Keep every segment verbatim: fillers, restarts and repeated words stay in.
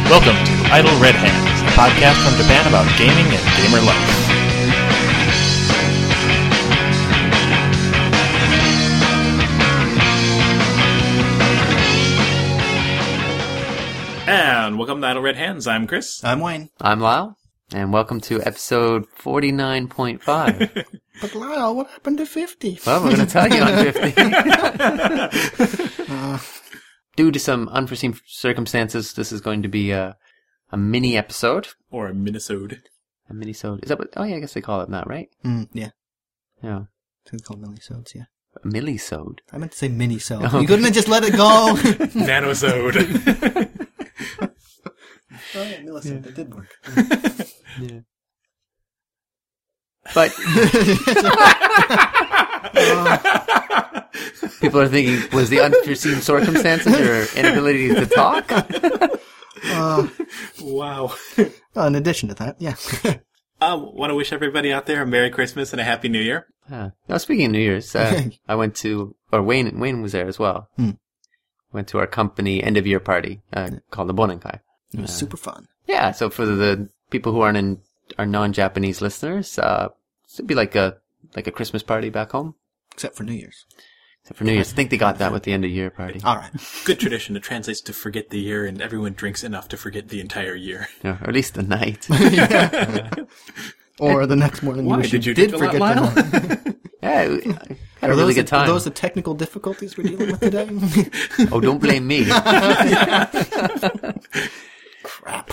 Welcome to Idle Red Hands, a podcast from Japan about gaming and gamer life. And welcome to Idle Red Hands. I'm Chris. I'm Wayne. I'm Lyle, and welcome to episode forty-nine point five. But Lyle, what happened to fifty? Well, we're going to tell you on fifty. uh, Due to some unforeseen circumstances, this is going to be a, a mini episode. Or a minisode. A minisode. Is that what? Oh, yeah, I guess they call it that, right? Mm, yeah. Yeah. I think it's called millisodes, yeah. A millisode. I meant to say minisode. Okay. You couldn't have just let it go. Nanosode. Oh, yeah, millisode. That did work. Yeah. But uh, people are thinking, was the unforeseen circumstances or inability to talk? uh, Wow. well, in addition to that, yeah. I want to wish everybody out there a Merry Christmas and a Happy New Year. Uh, now, speaking of New Year's, uh, I went to, or Wayne Wayne was there as well. Hmm. Went to our company end-of-year party uh, called the Bonenkai. It was Uh, super fun. Yeah, so for the people who aren't in, are non-Japanese listeners, uh, it'd be like a like a Christmas party back home. Except for New Year's. Except for New Year's. I think they got that with the end-of-year party. All right. Good tradition. It translates to forget the year, and everyone drinks enough to forget the entire year. Yeah, or at least the night. Yeah. Or the next morning you Why? wish Did you did drink a forget lot, the Lyle? night. Yeah, we- I had a Are really those good the- time. Are those the technical difficulties we're dealing with today? Oh, don't blame me. Crap.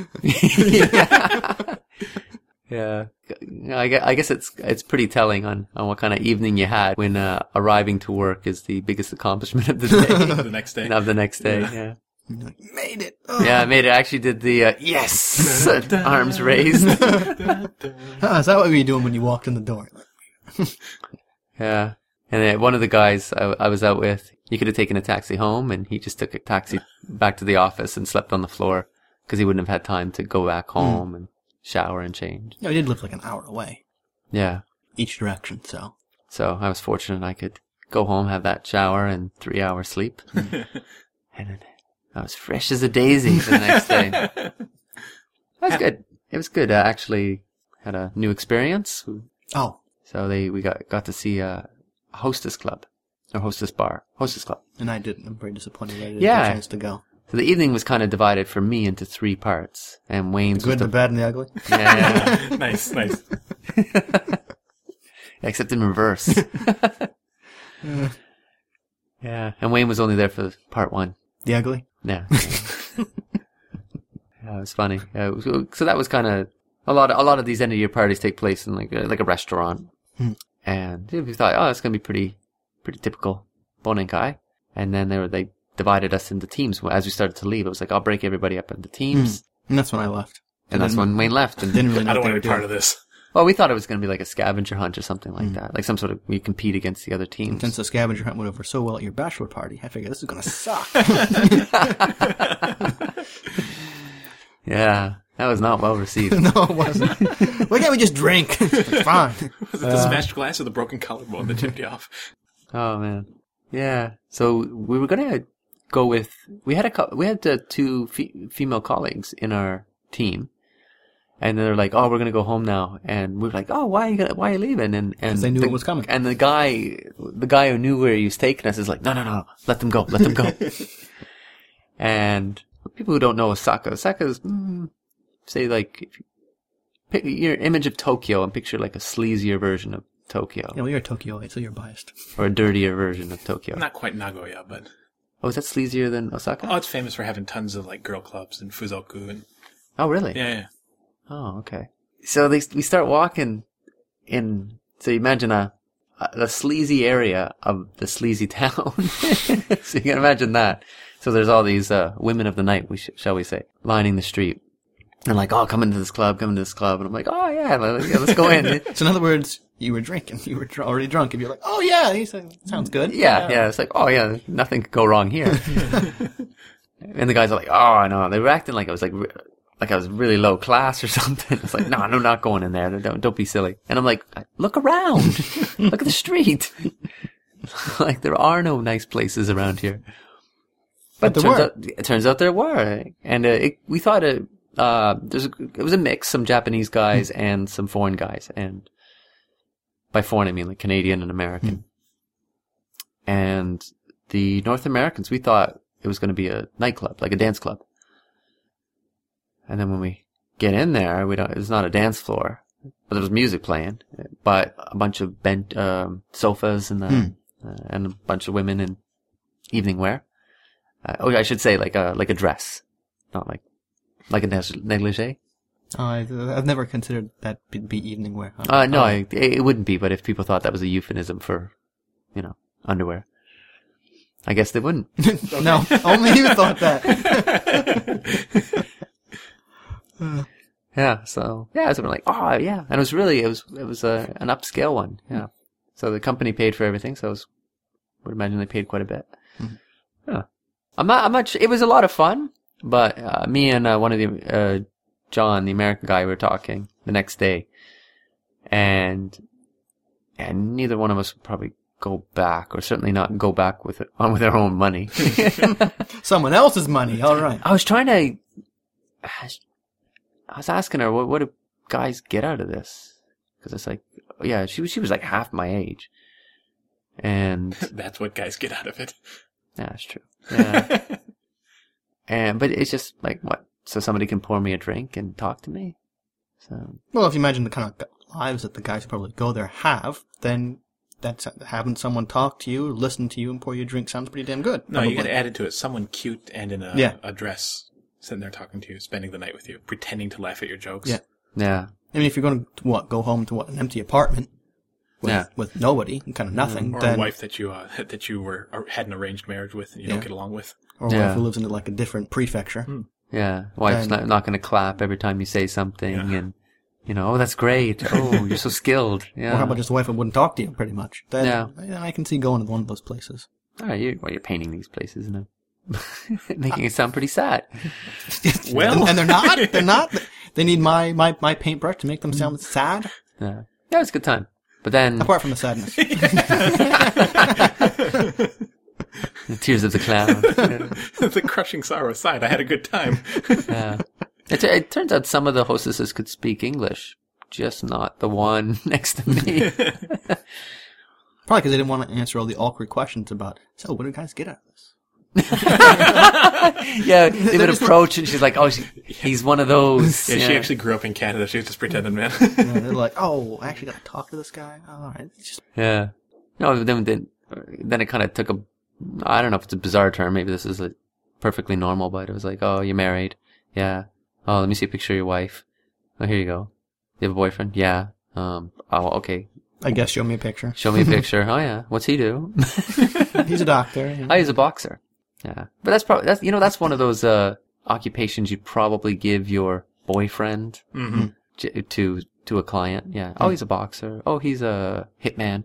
yeah. Yeah. I gue- I guess it's it's pretty telling on, on what kind of evening you had when uh, arriving to work is the biggest accomplishment of the day. The next day. And of the next day, Yeah. yeah. You're like, made it. Oh. Yeah, I made it. I actually did the uh, yes arms raised. Ah, is that what you were doing when you walked in the door? Yeah. And then one of the guys I, I was out with, he could have taken a taxi home, and he just took a taxi back to the office and slept on the floor because he wouldn't have had time to go back home and shower and change. No, we did live like an hour away. Yeah. Each direction, so. So I was fortunate I could go home, have that shower, and three hours sleep. And then I was fresh as a daisy the next day. That was good. It was good. I actually had a new experience. Oh. So they we got got to see a hostess club, or hostess bar, hostess club. And I didn't. I'm very disappointed I didn't Yeah. get a chance to go. So the evening was kind of divided for me into three parts, and Wayne's The good, was the bad, and the ugly? yeah, yeah, Nice, nice. yeah. Except in reverse. Uh, Yeah, and Wayne was only there for part one. the ugly? Yeah, yeah, it was funny. Yeah, it was, so that was kind of a lot. Of, a lot of these end of year parties take place in like a, like a restaurant, Hmm. and we thought, oh, it's gonna be pretty, pretty typical Bonenkai. And then they were they divided us into teams. As we started to leave, it was like, I'll break everybody up into teams, And that's when I left. and that's when Wayne left. And Didn't really know I don't what want they to be were part of doing. this. well, we thought it was gonna be like a scavenger hunt or something like that, like some sort of you compete against the other teams. Since the scavenger hunt went over so well at your bachelor party, I figured this is going to suck. Yeah, that was not well received. No, it wasn't. Why can't we just drink? It's fine. Was it the smashed glass or the broken collarbone that tipped you off? Oh man, yeah. So we were gonna go with we had a cou- we had uh, two fe- female colleagues in our team, and they're like, "Oh, we're gonna go home now," and we were like, "Oh, why are you gonna, why are you leaving?" And and 'Cause they knew the, it was coming. And the guy, the guy who knew where he was taking us, is like, "No, no, no, let them go, let them go." And for people who don't know Osaka, Osaka is mm, say like if you pick your image of Tokyo and picture like a sleazier version of Tokyo, Yeah, well, you're a Tokyoite, so you're biased. or a dirtier version of Tokyo. Not quite Nagoya, but... Oh, is that sleazier than Osaka? Oh, it's famous for having tons of, like, girl clubs and fuzoku and... Oh, really? Yeah, yeah. Oh, okay. So they we start walking in. So you imagine a a sleazy area of the sleazy town. So you can imagine that. So there's all these uh, women of the night, we sh- shall we say, lining the street. And like, oh, come into this club, come into this club. And I'm like, oh yeah, let- yeah, let's go in. So in other words, you were drinking. You were dr- already drunk. If you're like, oh yeah, he said, sounds good. Yeah, yeah. It's like, oh yeah, nothing could go wrong here. And the guys are like, oh, I know. They were acting like I was like, re- like I was really low class or something. It's like, no, I'm not going in there. Don't, don't be silly. And I'm like, look around. Look at the street. Like there are no nice places around here. But, But it there turns were. out it turns out there were, and uh, it, we thought it uh there's a, it was a mix, some Japanese guys Hmm. and some foreign guys, and by foreign I mean like Canadian and American. Hmm. And the North Americans, we thought it was going to be a nightclub, like a dance club. And then when we get in there, we don't. It's not a dance floor, but there was music playing, but a bunch of bent um, sofas and uh, Hmm. uh, and a bunch of women in evening wear. Uh, oh, I should say like a like a dress, not like like a negligee. Oh, I, I've never considered that be, be evening wear. Uh, no, Oh. I, it wouldn't be. But if people thought that was a euphemism for, you know, underwear, I guess they wouldn't. No, only you thought that. Yeah, so yeah, so we're like, oh yeah, and it was really it was it was a an upscale one. Yeah, so the company paid for everything, so I was, would imagine they paid quite a bit. Mhm. Yeah, I'm not I'm not. Sure. It was a lot of fun, but uh, me and uh, one of the uh, John, the American guy, we were talking the next day, and and neither one of us would probably go back, or certainly not go back with it on with our own money. Someone else's money. All right. I was trying to. I was asking her, what, what do guys get out of this? Because it's like, yeah, she was, she was like half my age. And, That's what guys get out of it. yeah, that's true. Yeah. and, but it's just like, what? So somebody can pour me a drink and talk to me? So, Well, if you imagine the kind of lives that the guys who probably go there have, then that's having someone talk to you, listen to you, and pour you a drink sounds pretty damn good. No, you probably. got to add it to it. Someone cute and in a, Yeah. a dress sitting there talking to you, spending the night with you, pretending to laugh at your jokes. Yeah. yeah. I mean, if you're going to what go home to what an empty apartment with Yeah. with nobody and kind of nothing, Or then a wife that you uh, that you were or had an arranged marriage with and you Yeah. don't get along with. or a Yeah. wife who lives in like a different prefecture. Yeah. Wife's Then- not, not going to clap every time you say something Yeah. and, you know, oh, that's great. Oh, you're so skilled. Yeah. Or how about just a wife that wouldn't talk to you, pretty much? Then, Yeah. yeah, I can see going to one of those places. Oh, you, well, you're painting these places and making it sound pretty sad. Well, and, and they're not. They're not. They need my, my, my paintbrush to make them sound sad. Yeah. Yeah, it was a good time. But then, Apart from the sadness. the tears of the clown. the crushing sorrow aside, I had a good time. Yeah. It, it turns out some of the hostesses could speak English, just not the one next to me. Probably because they didn't want to answer all the awkward questions about, so what do guys get out of this? Yeah, they would approach and she's like, oh, she, he's one of those. Yeah, she actually grew up in Canada. She was just pretending, man. And they're like, oh, I actually got to talk to this guy? All right. It's just, Yeah. No, then, then, then it kind of took a, I don't know if it's a bizarre term. Maybe this is a perfectly normal, but it was like, oh, you're married? Yeah. Oh, let me see a picture of your wife. Oh, here you go. You have a boyfriend? Yeah. Um, oh, okay. I guess show me a picture. Show me a picture. Oh, yeah. What's he do? He's a doctor. Oh, he's a boxer. Yeah. But that's probably, that's, you know, that's one of those, uh, occupations you'd probably give your boyfriend Mm-hmm. j- to, to a client. Yeah. Oh, he's a boxer. Oh, he's a hitman.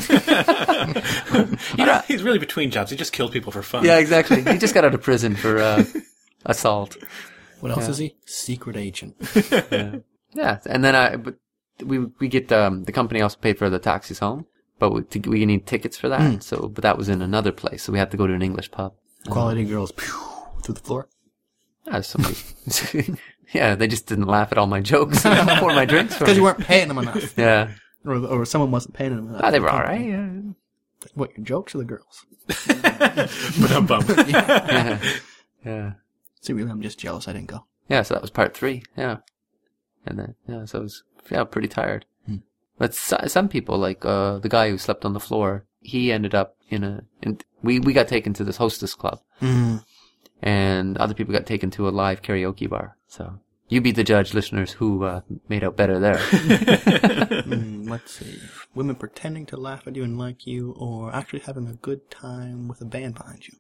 You know, he's really between jobs. He just killed people for fun. Yeah, exactly. He just got out of prison for, uh, assault. What else Yeah. is he? Secret agent. Yeah. Yeah. And then I, but we, we get, um, the company also paid for the taxis home, but we, to, we need tickets for that. Mm. So, but that was in another place. So we had to go to an English pub. Quality girls pew, through the floor. Yeah, somebody, yeah, they just didn't laugh at all my jokes or my drinks. for Because you me. weren't paying them enough. Yeah. Or, or someone wasn't paying them enough. Ah, they were alright. Yeah. What, your jokes or the girls? But I'm bummed. Yeah. Yeah. See, really, I'm just jealous I didn't go. Yeah, so that was part three. Yeah. And then, yeah, so I was, yeah, pretty tired. Hmm. But so, some people, like, uh, the guy who slept on the floor, he ended up in a, in, we, we got taken to this hostess club. Mm. And other people got taken to a live karaoke bar. So, you be the judge, listeners, who, uh, made out better there. Mm, let's see. Women pretending to laugh at you and like you, or actually having a good time with a band behind you.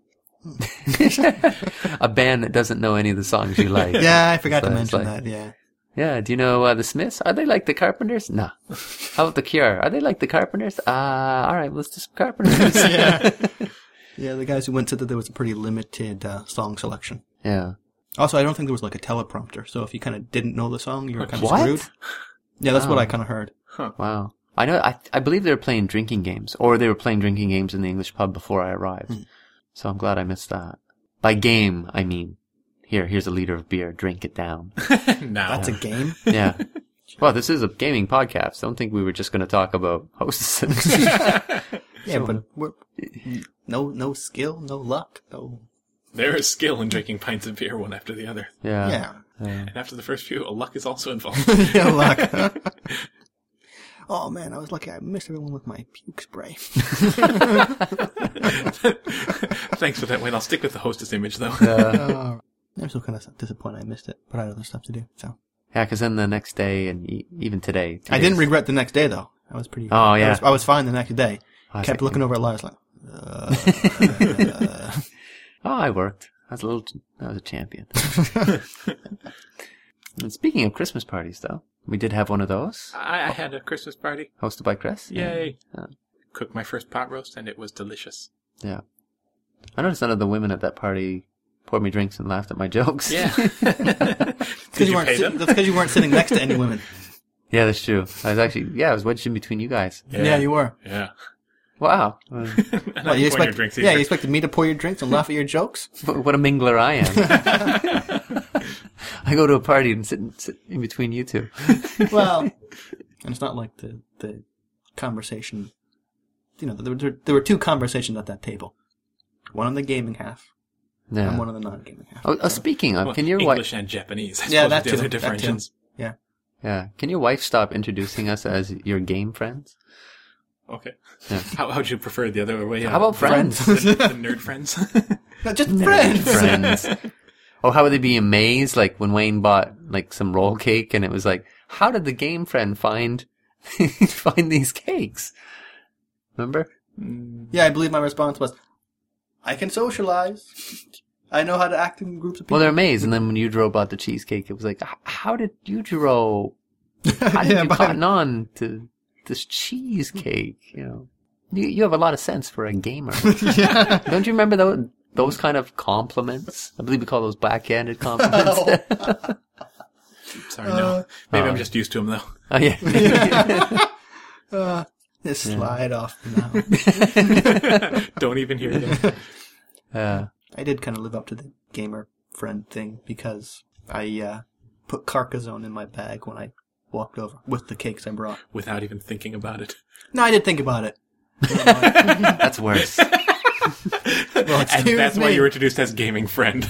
A band that doesn't know any of the songs you like. Yeah, I forgot So to it's mention like- that, yeah. Yeah, do you know uh, the Smiths? Are they like the Carpenters? No. How about the Cure? Are they like the Carpenters? Uh, alright, let's do some Carpenters. yeah. Yeah, the guys who went said that there was a pretty limited uh, song selection. Yeah. Also, I don't think there was like a teleprompter, so if you kind of didn't know the song, you were kind of What? screwed. Yeah, that's what Oh. I kind of heard. Wow. I know, I, I believe they were playing drinking games, or they were playing drinking games in the English pub before I arrived. Hmm. So I'm glad I missed that. By game, I mean, here, here's a liter of beer, drink it down. Now. That's a game? Yeah. Well, this is a gaming podcast. Don't think we were just going to talk about hostesses. Yeah, but we're, no, no skill, no luck, no. There is skill in drinking pints of beer one after the other. Yeah. Yeah. And after the first few, luck is also involved. Yeah, luck. Oh man, I was lucky I missed everyone with my puke spray. Thanks for that, Wayne. I'll stick with the hostess image, though. Uh, I'm still kind of disappointed I missed it, but I had other stuff to do, so. Yeah, because then the next day, and e- even today. I didn't regret the next day, though. I was pretty... Oh, yeah. I was, I was fine the next day. I Kept think- looking over at Lars like, uh, uh, Oh, I worked. I was a little, I was a champion. And speaking of Christmas parties, though, we did have one of those, I, I had a Christmas party. hosted by Chris. Yay. Yeah. Cooked my first pot roast, and it was delicious. Yeah. I noticed none of the women at that party poured me drinks and laughed at my jokes. Yeah. Because Did you you weren't pay sit- them? that's because you weren't sitting next to any women. Yeah, that's true. I was actually, yeah, I was wedged in between you guys. Yeah, you were. Yeah. Wow. Uh, And What, I you poured your expect, drinks yeah, either. you expected me to pour your drinks and laugh at your jokes? what a mingler I am. I go to a party and sit, sit in between you two. Well, and it's not like the, the conversation, you know, there were, there were two conversations at that table. One on the gaming half, Yeah. and one on the non-gaming half. Oh, oh, speaking of, Well, can your English wife, and Japanese. I Yeah, suppose that the too, other that too. differentiations. Yeah. yeah, can your wife stop introducing us as your game friends? Okay. Yeah. How how would you prefer the other way? How about friends? The, the nerd friends? No, just friends. Friends. Oh, how would they be amazed, like, when Wayne bought, like, some roll cake, and it was like, how did the game friend find, find these cakes? Remember? Yeah, I believe my response was, I can socialize. I know how to act in groups of people. Well, they're amazed, and then when Yujiro bought the cheesecake, it was like, "H- how did Yujiro, how did Yeah, you but- cotton on to this cheesecake, you know? You, you have a lot of sense for a gamer. Yeah. Don't you remember those, those kind of compliments? I believe we call those backhanded compliments. Sorry, no. Maybe I'm just used to them, though. Oh, yeah. Uh, just slide off now. Don't even hear them. uh, I did kind of live up to the gamer friend thing because I uh, put Carcassonne in my bag when I walked over with the cakes I brought. Without even thinking about it. No, I did think about it. that's worse. Well, And excuse that's why me. you were introduced as gaming friend.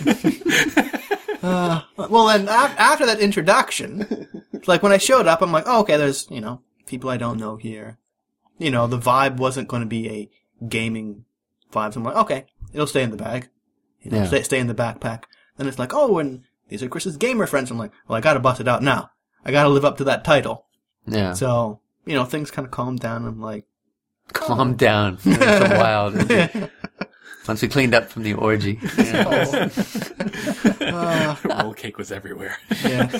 Uh, well, then af- after that introduction, like when I showed up, I'm like, oh, okay, there's, you know, people I don't know here. You know, the vibe wasn't going to be a gaming vibe. So I'm like, okay, it'll stay in the bag. You know, Yeah. stay, stay in the backpack. Then it's like, oh, and these are Chris's gamer friends. I'm like, well, I got to bust it out now. I got to live up to that title. Yeah. So, you know, things kind of calmed down. I'm like, Calm down. That's so wild. Isn't it? Once we cleaned up from the orgy. Yeah. uh, Roll cake was everywhere. yeah.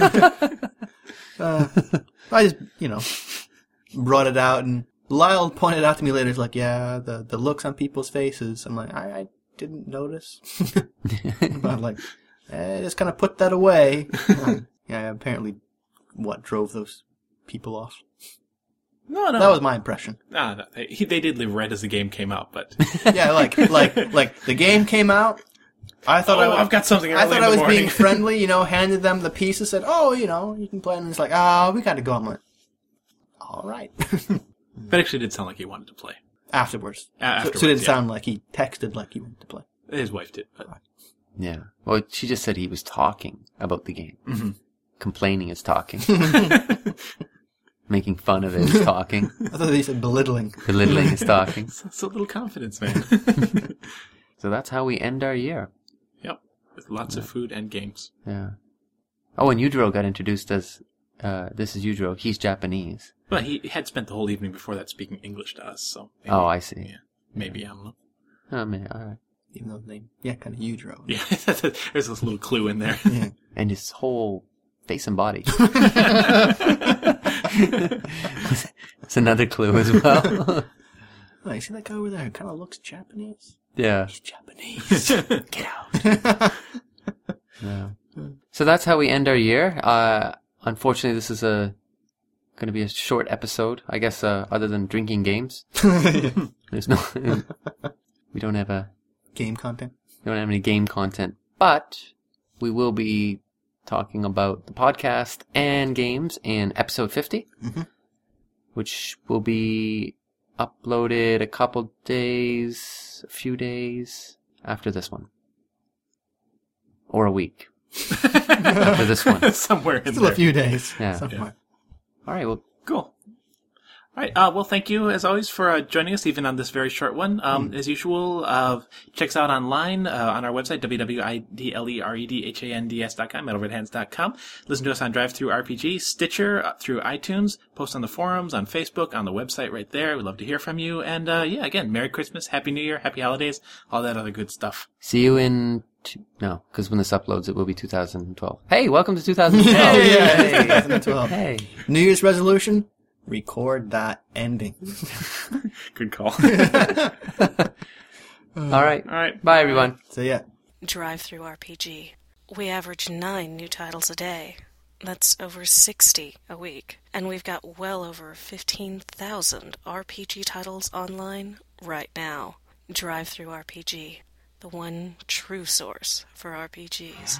uh, I just, you know, brought it out, and Lyle pointed out to me later, he's like, yeah, the, the looks on people's faces. I'm like, I, I didn't notice. But I'm like, eh, just kind of put that away. Um, yeah, apparently what drove those people off. No, no. That was my impression. No, no. They, he, they did live right as the game came out, but... Yeah, like, like, like, the game came out. I thought oh, I was, I've got something early I thought in I the was morning. being friendly, you know, handed them the pieces, said, oh, you know, you can play. And it's like, oh, we got to go. I'm like, all right. But actually did sound like he wanted to play. Afterwards. A- So- afterwards, so, it didn't yeah. sound like he texted like he wanted to play. His wife did. But Yeah. Well, she just said he was talking about the game. Mm-hmm. Complaining is talking. Making fun of it is talking. I thought he said belittling. Belittling is talking. so, so little confidence, man. So that's how we end our year. Yep. With lots of food and games. Yeah. Oh, and Yujiro got introduced as, uh, this is Yujiro. He's Japanese. But he had spent the whole evening before that speaking English to us, so... Maybe, Oh, I see. Yeah. Maybe, I don't know. Oh, man, alright. Even though the name, yeah, kind of Yujiro. Yeah, there's this little clue in there. Yeah. And his whole face and body. It's another clue as well. Oh, you see that guy over there? Kind of looks Japanese. Yeah. He's Japanese. Get out. Yeah. So that's how we end our year. Uh, unfortunately, this is a going to be a short episode. I guess, uh, other than drinking games. There's no, we don't have a game content. We don't have any game content, but we will be talking about the podcast and games in episode fifty, Mm-hmm. which will be uploaded a couple days, a few days after this one. Or a week after this one. Somewhere in Still there. a few days. Yeah. Somewhere. All right, well, Cool. All right. Uh, well, thank you, as always, for uh, joining us, even on this very short one. Um, Mm. As usual, uh, check us out online uh, on our website, w w w dot i d l e r e d h a n d s dot com, metal red hands dot com. Listen to us on Drive-Thru R P G, Stitcher, uh, through iTunes. Post on the forums, on Facebook, on the website right there. We'd love to hear from you. And, uh, yeah, again, Merry Christmas, Happy New Year, Happy Holidays, all that other good stuff. see you in... Two, no, because when this uploads, it will be two thousand twelve. Hey, welcome to two thousand twelve. Oh, yeah. Hey. twenty twelve. Hey. New Year's resolution? Record that ending. Good call. All right. All right. Bye, everyone. So yeah. Drive-Thru R P G. We average nine new titles a day. That's over sixty a week. And we've got well over fifteen thousand R P G titles online right now. Drive-Thru R P G. The one true source for R P Gs.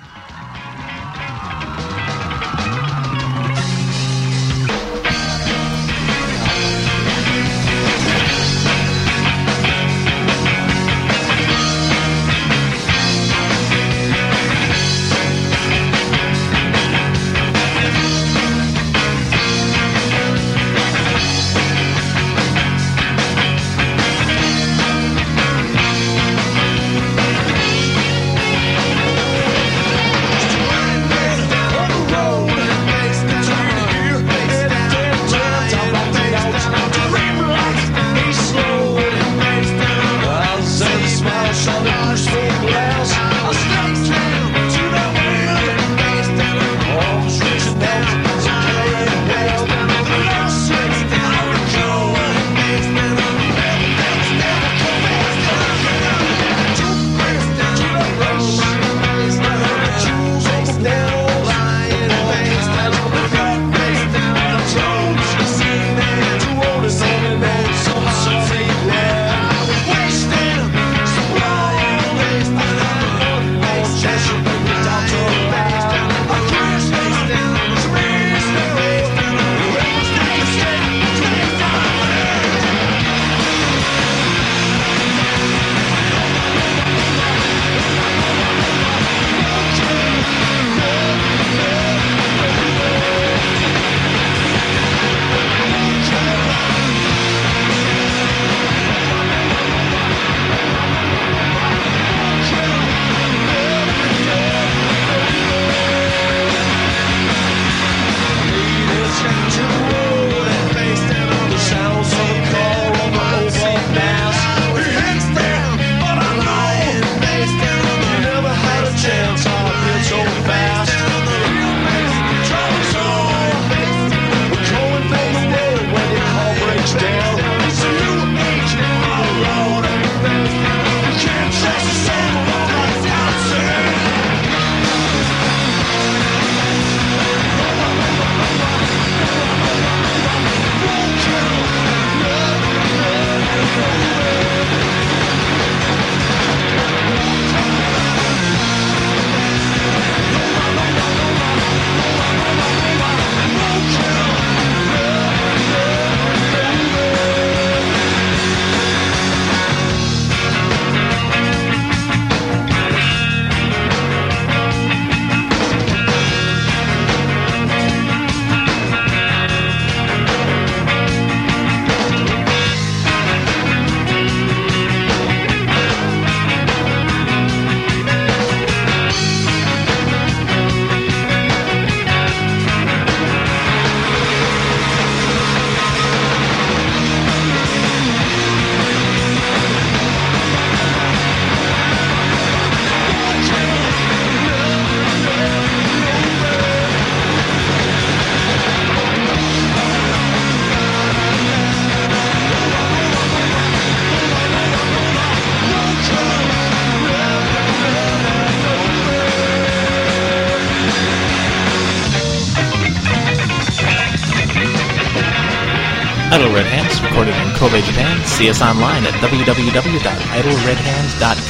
Idle Red Hands, recorded in Kobe, Japan. See us online at w w w dot idle red hands dot com.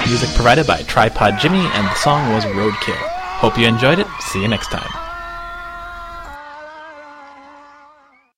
Music provided by Tripod Jimmy, and the song was Roadkill. Hope you enjoyed it. See you next time.